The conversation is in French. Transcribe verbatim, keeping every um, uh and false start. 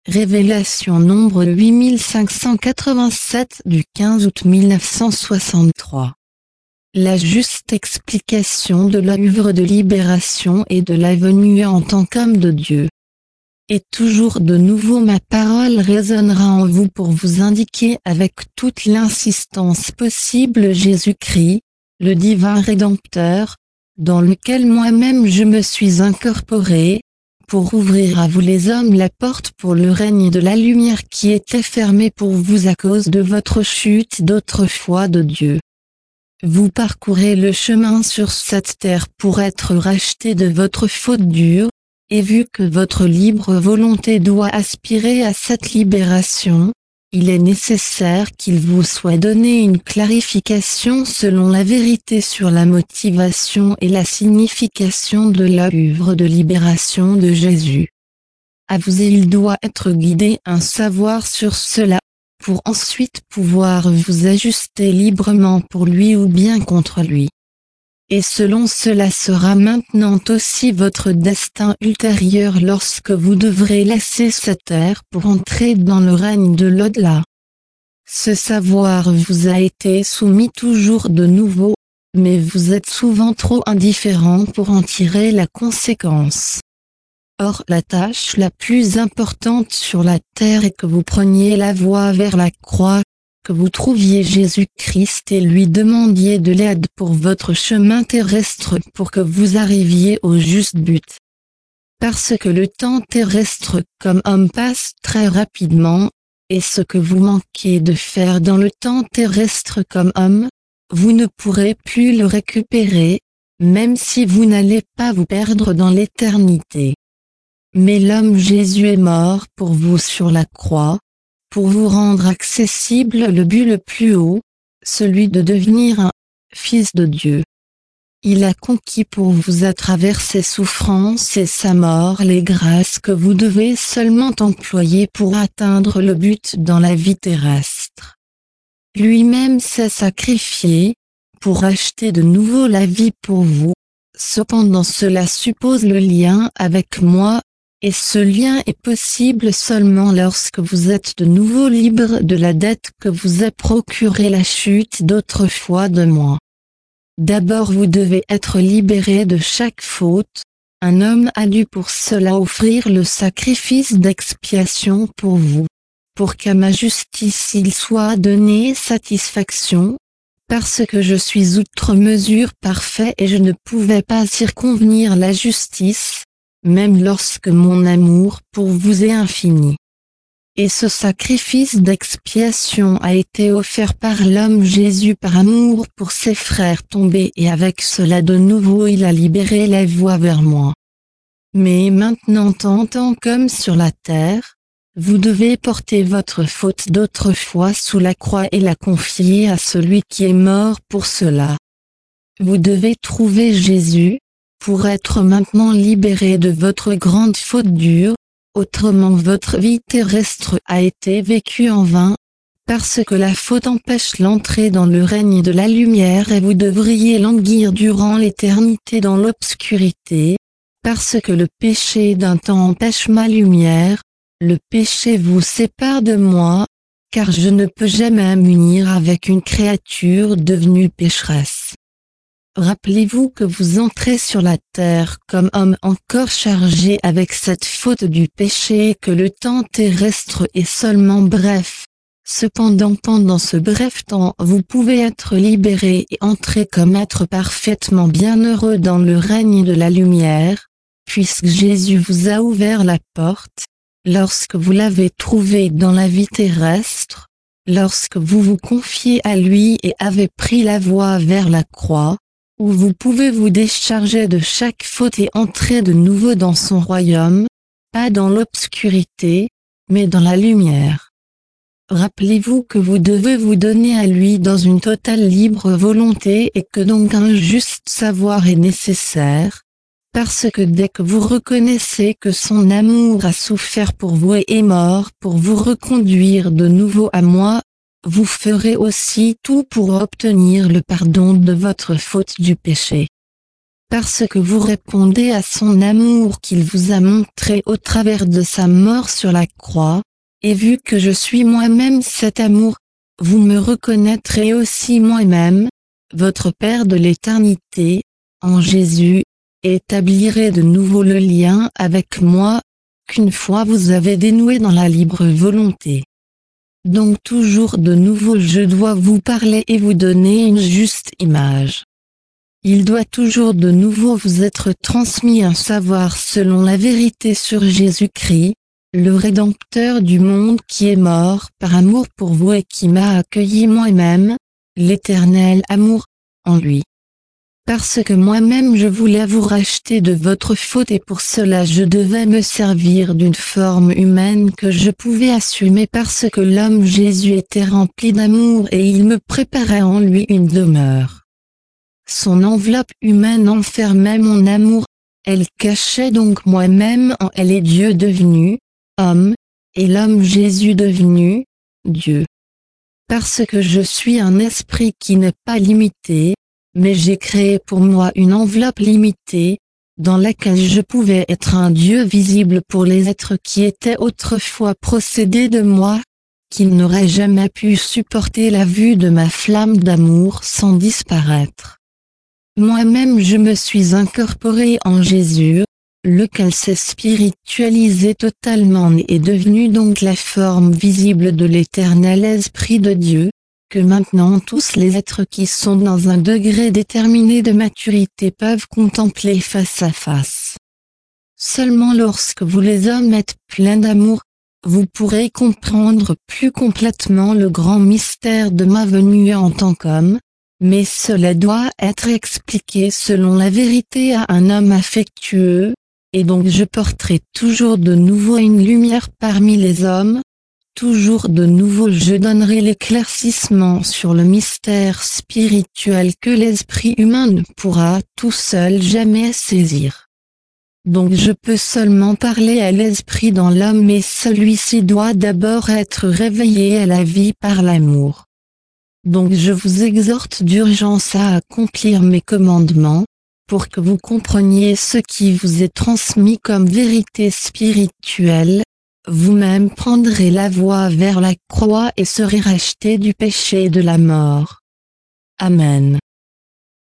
Révélation nombre huit mille cinq cent quatre-vingt-sept du quinze août mille neuf cent soixante-trois. La juste explication de l'œuvre de libération et de la venue en tant qu'homme de Dieu. Et toujours de nouveau ma parole résonnera en vous pour vous indiquer avec toute l'insistance possible Jésus-Christ, le divin Rédempteur, dans lequel moi-même je me suis incorporé, pour ouvrir à vous les hommes la porte pour le règne de la lumière qui était fermée pour vous à cause de votre chute d'autrefois de Dieu. Vous parcourez le chemin sur cette terre pour être racheté de votre faute dure, et vu que votre libre volonté doit aspirer à cette libération, il est nécessaire qu'il vous soit donné une clarification selon la vérité sur la motivation et la signification de l'œuvre de libération de Jésus. À vous et il doit être guidé un savoir sur cela, pour ensuite pouvoir vous ajuster librement pour lui ou bien contre lui. Et selon cela sera maintenant aussi votre destin ultérieur lorsque vous devrez laisser cette terre pour entrer dans le règne de l'au-delà. Ce savoir vous a été soumis toujours de nouveau, mais vous êtes souvent trop indifférent pour en tirer la conséquence. Or la tâche la plus importante sur la terre est que vous preniez la voie vers la croix, que vous trouviez Jésus-Christ et lui demandiez de l'aide pour votre chemin terrestre pour que vous arriviez au juste but. Parce que le temps terrestre comme homme passe très rapidement, et ce que vous manquez de faire dans le temps terrestre comme homme, vous ne pourrez plus le récupérer, même si vous n'allez pas vous perdre dans l'éternité. Mais l'homme Jésus est mort pour vous sur la croix, pour vous rendre accessible le but le plus haut, celui de devenir un fils de Dieu. Il a conquis pour vous à travers ses souffrances et sa mort les grâces que vous devez seulement employer pour atteindre le but dans la vie terrestre. Lui-même s'est sacrifié, pour acheter de nouveau la vie pour vous, cependant cela suppose le lien avec moi, et ce lien est possible seulement lorsque vous êtes de nouveau libre de la dette que vous a procuré la chute d'autrefois de moi. D'abord vous devez être libéré de chaque faute, un homme a dû pour cela offrir le sacrifice d'expiation pour vous, pour qu'à ma justice il soit donné satisfaction, parce que je suis outre mesure parfait et je ne pouvais pas circonvenir la justice, même lorsque mon amour pour vous est infini. Et ce sacrifice d'expiation a été offert par l'homme Jésus par amour pour ses frères tombés et avec cela de nouveau il a libéré la voie vers moi. Mais maintenant en tant qu'homme sur la terre, vous devez porter votre faute d'autrefois sous la croix et la confier à celui qui est mort pour cela. Vous devez trouver Jésus, pour être maintenant libéré de votre grande faute dure, autrement votre vie terrestre a été vécue en vain, parce que la faute empêche l'entrée dans le règne de la lumière et vous devriez languir durant l'éternité dans l'obscurité, parce que le péché d'un temps empêche ma lumière, le péché vous sépare de moi, car je ne peux jamais m'unir avec une créature devenue pécheresse. Rappelez-vous que vous entrez sur la terre comme homme encore chargé avec cette faute du péché et que le temps terrestre est seulement bref. Cependant pendant ce bref temps vous pouvez être libéré et entrer comme être parfaitement bienheureux dans le règne de la lumière, puisque Jésus vous a ouvert la porte, lorsque vous l'avez trouvé dans la vie terrestre, lorsque vous vous confiez à lui et avez pris la voie vers la croix, où vous pouvez vous décharger de chaque faute et entrer de nouveau dans son royaume, pas dans l'obscurité, mais dans la lumière. Rappelez-vous que vous devez vous donner à lui dans une totale libre volonté et que donc un juste savoir est nécessaire, parce que dès que vous reconnaissez que son amour a souffert pour vous et est mort pour vous reconduire de nouveau à moi, vous ferez aussi tout pour obtenir le pardon de votre faute du péché. parce que vous répondez à son amour qu'il vous a montré au travers de sa mort sur la croix, et vu que je suis moi-même cet amour, vous me reconnaîtrez aussi moi-même, votre Père de l'éternité, en Jésus, et établirez de nouveau le lien avec moi, qu'une fois vous avez dénoué dans la libre volonté. Donc toujours de nouveau je dois vous parler et vous donner une juste image. Il doit toujours de nouveau vous être transmis un savoir selon la vérité sur Jésus-Christ, le Rédempteur du monde qui est mort par amour pour vous et qui m'a accueilli moi-même, l'éternel amour, en lui. Parce que moi-même je voulais vous racheter de votre faute et pour cela je devais me servir d'une forme humaine que je pouvais assumer parce que l'homme Jésus était rempli d'amour et il me préparait en lui une demeure. Son enveloppe humaine enfermait mon amour, elle cachait donc moi-même en elle et Dieu devenu homme, et l'homme Jésus devenu Dieu. Parce que je suis un esprit qui n'est pas limité, mais j'ai créé pour moi une enveloppe limitée, dans laquelle je pouvais être un Dieu visible pour les êtres qui étaient autrefois procédés de moi, qu'ils n'auraient jamais pu supporter la vue de ma flamme d'amour sans disparaître. Moi-même je me suis incorporé en Jésus, lequel s'est spiritualisé totalement et est devenu donc la forme visible de l'éternel Esprit de Dieu, que maintenant tous les êtres qui sont dans un degré déterminé de maturité peuvent contempler face à face. Seulement lorsque vous les hommes êtes pleins d'amour, vous pourrez comprendre plus complètement le grand mystère de ma venue en tant qu'homme, mais cela doit être expliqué selon la vérité à un homme affectueux, et donc je porterai toujours de nouveau une lumière parmi les hommes, toujours de nouveau je donnerai l'éclaircissement sur le mystère spirituel que l'esprit humain ne pourra tout seul jamais saisir. Donc je peux seulement parler à l'esprit dans l'homme mais celui-ci doit d'abord être réveillé à la vie par l'amour. Donc je vous exhorte d'urgence à accomplir mes commandements, pour que vous compreniez ce qui vous est transmis comme vérité spirituelle, vous-même prendrez la voie vers la croix et serez rachetés du péché et de la mort. Amen.